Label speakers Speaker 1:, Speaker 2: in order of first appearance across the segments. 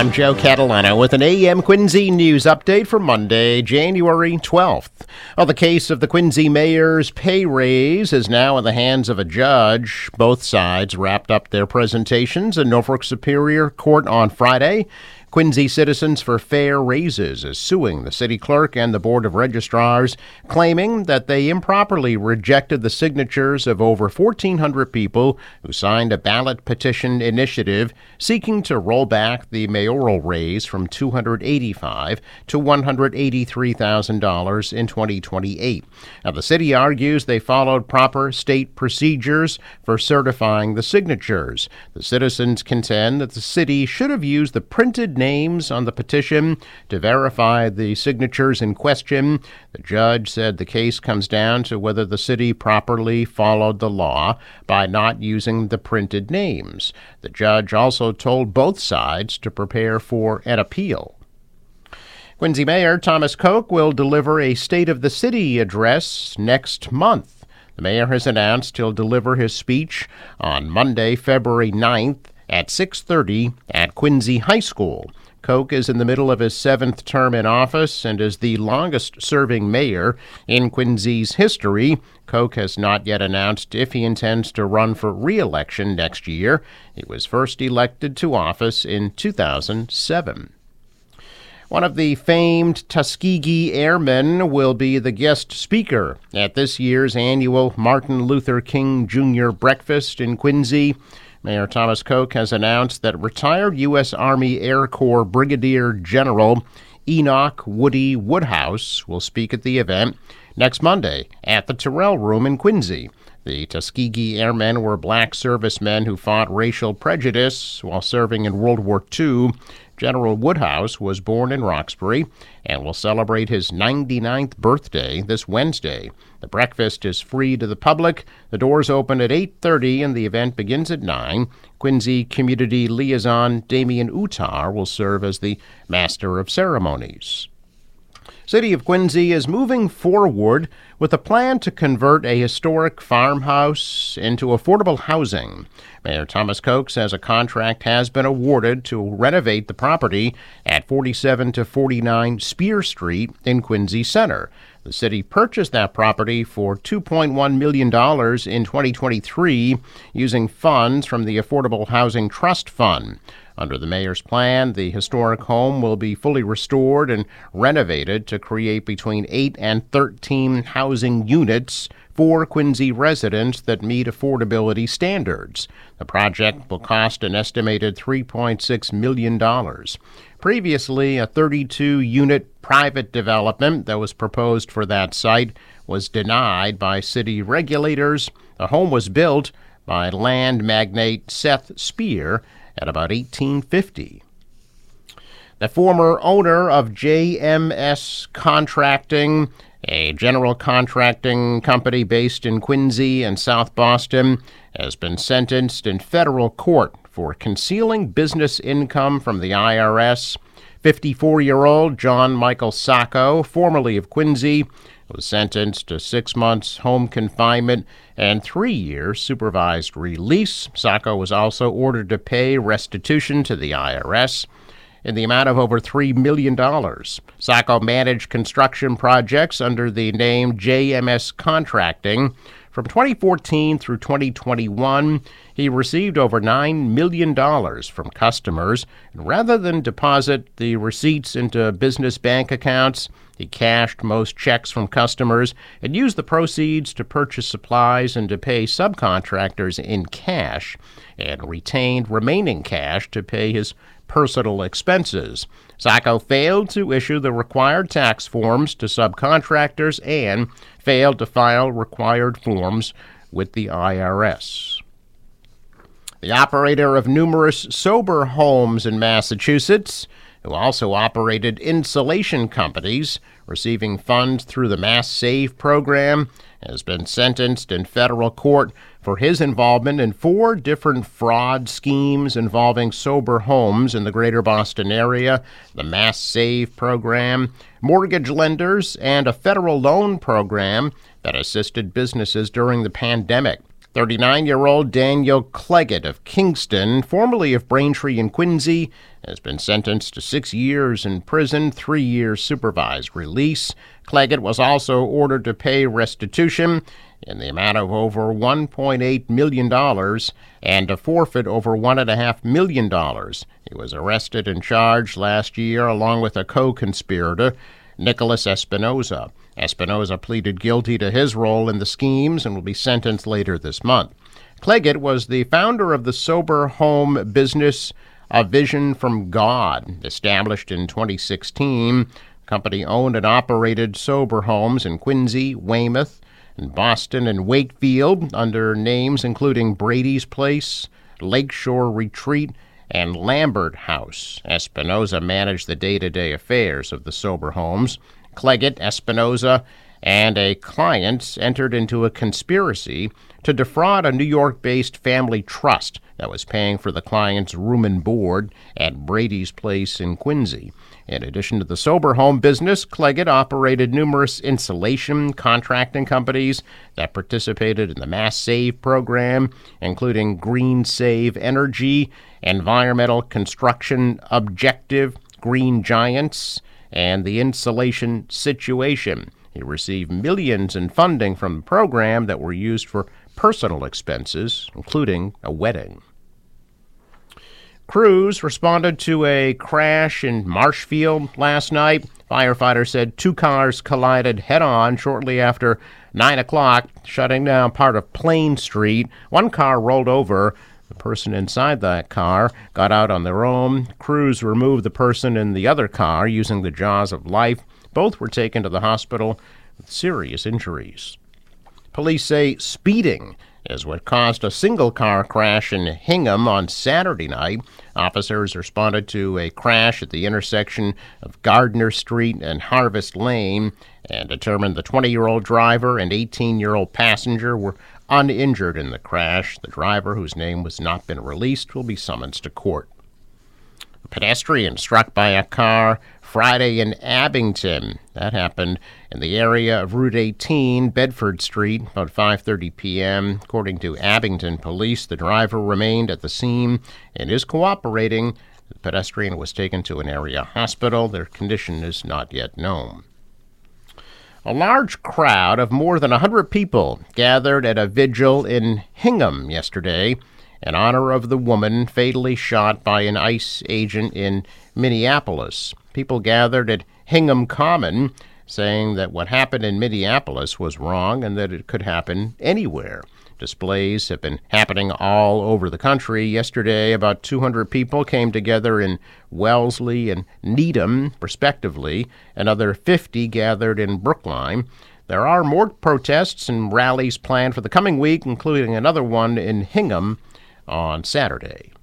Speaker 1: I'm Joe Catalano with an AM Quincy news update for Monday, January 12th. Well, the case of the Quincy mayor's pay raise is now in the hands of a judge. Both sides wrapped up their presentations in Norfolk Superior Court on Friday. Quincy Citizens for Fair Raises is suing the city clerk and the Board of Registrars, claiming that they improperly rejected the signatures of over 1,400 people who signed a ballot petition initiative seeking to roll back the mayoral raise from $285,000 to $183,000 in 2028. Now, the city argues they followed proper state procedures for certifying the signatures. The citizens contend that the city should have used the printed names on the petition to verify the signatures in question. The judge said the case comes down to whether the city properly followed the law by not using the printed names. The judge also told both sides to prepare for an appeal. Quincy Mayor Thomas Koch will deliver a State of the City address next month. The mayor has announced he'll deliver his speech on Monday, February 9th at 6:30 at Quincy High School. Koch is in the middle of his 7th term in office and is the longest-serving mayor in Quincy's history. Koch has not yet announced if he intends to run for re-election next year. He was first elected to office in 2007. One of the famed Tuskegee Airmen will be the guest speaker at this year's annual Martin Luther King Jr. breakfast in Quincy. Mayor Thomas Koch has announced that retired U.S. Army Air Corps Brigadier General Enoch Woody Woodhouse will speak at the event next Monday at the Terrell Room in Quincy. The Tuskegee Airmen were black servicemen who fought racial prejudice while serving in World War II. General Woodhouse was born in Roxbury and will celebrate his 99th birthday this Wednesday. The breakfast is free to the public. The doors open at 8:30 and the event begins at 9. Quincy Community Liaison Damian Utar will serve as the Master of Ceremonies. City of Quincy is moving forward with a plan to convert a historic farmhouse into affordable housing. Mayor Thomas Koch says a contract has been awarded to renovate the property at 47 to 49 Spear Street in Quincy Center. The city purchased that property for $2.1 million in 2023 using funds from the Affordable Housing Trust Fund. Under the mayor's plan, the historic home will be fully restored and renovated to create between 8 and 13 housing units for Quincy residents that meet affordability standards. The project will cost an estimated $3.6 million. Previously, a 32-unit private development that was proposed for that site was denied by city regulators. The home was built by land magnate Seth Spear at about 1850. The former owner of JMS Contracting, a general contracting company based in Quincy and South Boston, has been sentenced in federal court for concealing business income from the IRS. 54-year-old John Michael Sacco, formerly of Quincy, was sentenced to 6 months home confinement and 3 years supervised release. Sacco was also ordered to pay restitution to the IRS in the amount of over $3 million. Sacco managed construction projects under the name JMS Contracting. From 2014 through 2021, he received over $9 million from customers, and rather than deposit the receipts into business bank accounts, he cashed most checks from customers and used the proceeds to purchase supplies and to pay subcontractors in cash, and retained remaining cash to pay his personal expenses. Sacco failed to issue the required tax forms to subcontractors and failed to file required forms with the IRS. The operator of numerous sober homes in Massachusetts, who also operated insulation companies receiving funds through the Mass Save program, has been sentenced in federal court for his involvement in 4 different fraud schemes involving sober homes in the greater Boston area, the Mass Save program, mortgage lenders, and a federal loan program that assisted businesses during the pandemic. 39-year-old Daniel Cleggett of Kingston, formerly of Braintree and Quincy, has been sentenced to 6 years in prison, 3 years supervised release. Cleggett was also ordered to pay restitution in the amount of over $1.8 million and to forfeit over $1.5 million. He was arrested and charged last year along with a co-conspirator, Nicholas Espinoza. Espinoza pleaded guilty to his role in the schemes and will be sentenced later this month. Cleggett was the founder of the sober home business A Vision from God, established in 2016. The company owned and operated sober homes in Quincy, Weymouth, and Boston and Wakefield under names including Brady's Place, Lakeshore Retreat, and Lambert House. Espinoza managed the day-to-day affairs of the sober homes. Cleggett, Espinoza, and a client entered into a conspiracy to defraud a New York-based family trust that was paying for the client's room and board at Brady's Place in Quincy. In addition to the sober home business, Cleggett operated numerous insulation contracting companies that participated in the Mass Save program, including Green Save Energy, Environmental Construction Objective, Green Giants, and the Insulation Situation. He received millions in funding from the program that were used for personal expenses, including a wedding. Crews responded to a crash in Marshfield last night. Firefighters said 2 cars collided head-on shortly after 9 o'clock, shutting down part of Plain Street. 1 car rolled over. The person inside that car got out on their own. Crews removed the person in the other car using the jaws of life. Both were taken to the hospital with serious injuries. Police say speeding is what caused a single-car crash in Hingham on Saturday night. Officers responded to a crash at the intersection of Gardner Street and Harvest Lane and determined the 20-year-old driver and 18-year-old passenger were uninjured in the crash. The driver, whose name has not been released, will be summoned to court. A pedestrian struck by a car Friday in Abington. That happened in the area of Route 18, Bedford Street, about 5:30 p.m. According to Abington police, the driver remained at the scene and is cooperating. The pedestrian was taken to an area hospital. Their condition is not yet known. A large crowd of more than 100 people gathered at a vigil in Hingham yesterday in honor of the woman fatally shot by an ICE agent in Minneapolis. People gathered at Hingham Common saying that what happened in Minneapolis was wrong and that it could happen anywhere. Displays have been happening all over the country. Yesterday, about 200 people came together in Wellesley and Needham, respectively. Another 50 gathered in Brookline. There are more protests and rallies planned for the coming week, including another one in Hingham on Saturday.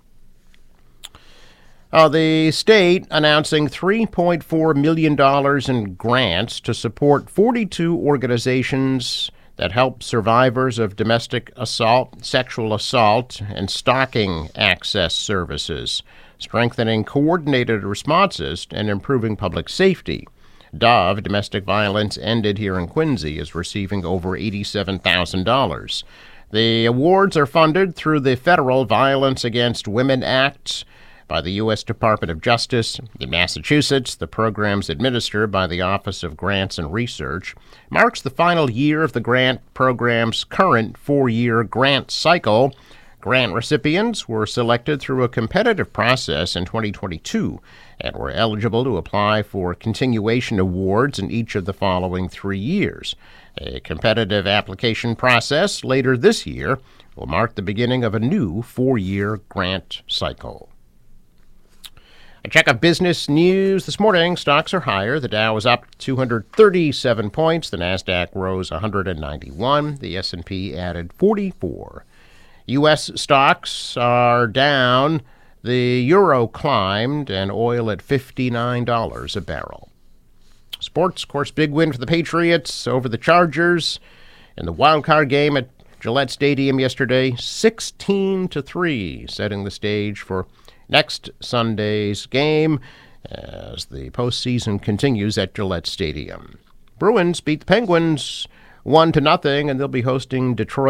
Speaker 1: The state announcing $3.4 million in grants to support 42 organizations that help survivors of domestic assault, sexual assault, and stalking access services, strengthening coordinated responses and improving public safety. Dove Domestic Violence Ended here in Quincy is receiving over $87,000. The awards are funded through the Federal Violence Against Women Act by the U.S. Department of Justice. In Massachusetts, the programs administered by the Office of Grants and Research marks the final year of the grant program's current 4-year grant cycle. Grant recipients were selected through a competitive process in 2022 and were eligible to apply for continuation awards in each of the following 3 years. A competitive application process later this year will mark the beginning of a new 4-year grant cycle. A check of business news this morning. Stocks are higher. The Dow is up 237 points. The Nasdaq rose 191. The S&P added 44. U.S. stocks are down. The euro climbed, and oil at $59 a barrel. Sports, of course, big win for the Patriots over the Chargers in the wild card game at Gillette Stadium yesterday, 16-3, setting the stage for next Sunday's game as the postseason continues at Gillette Stadium. Bruins beat the Penguins 1-0, and they'll be hosting Detroit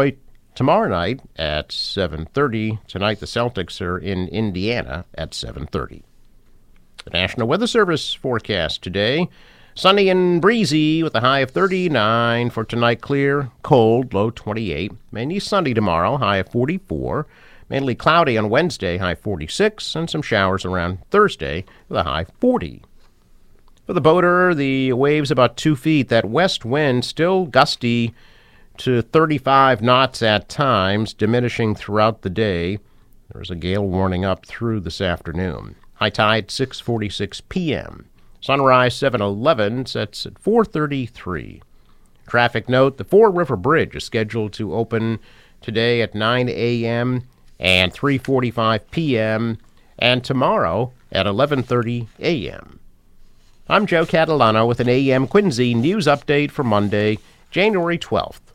Speaker 1: tomorrow night at 7:30. Tonight, the Celtics are in Indiana at 7:30. The National Weather Service forecast today: sunny and breezy with a high of 39. For tonight, clear, cold, low 28. Mainly sunny tomorrow, high of 44. Mainly cloudy on Wednesday, high 46. And some showers around Thursday with a high 40. For the boater, the waves about 2 feet. That west wind still gusty to 35 knots at times, diminishing throughout the day. There's a gale warning up through this afternoon. High tide 6:46 p.m. Sunrise 7:11, sets at 4:33. Traffic note: the Fore River Bridge is scheduled to open today at 9 a.m. and 3:45 p.m. and tomorrow at 11:30 a.m. I'm Joe Catalano with an AM Quincy news update for Monday, January 12th.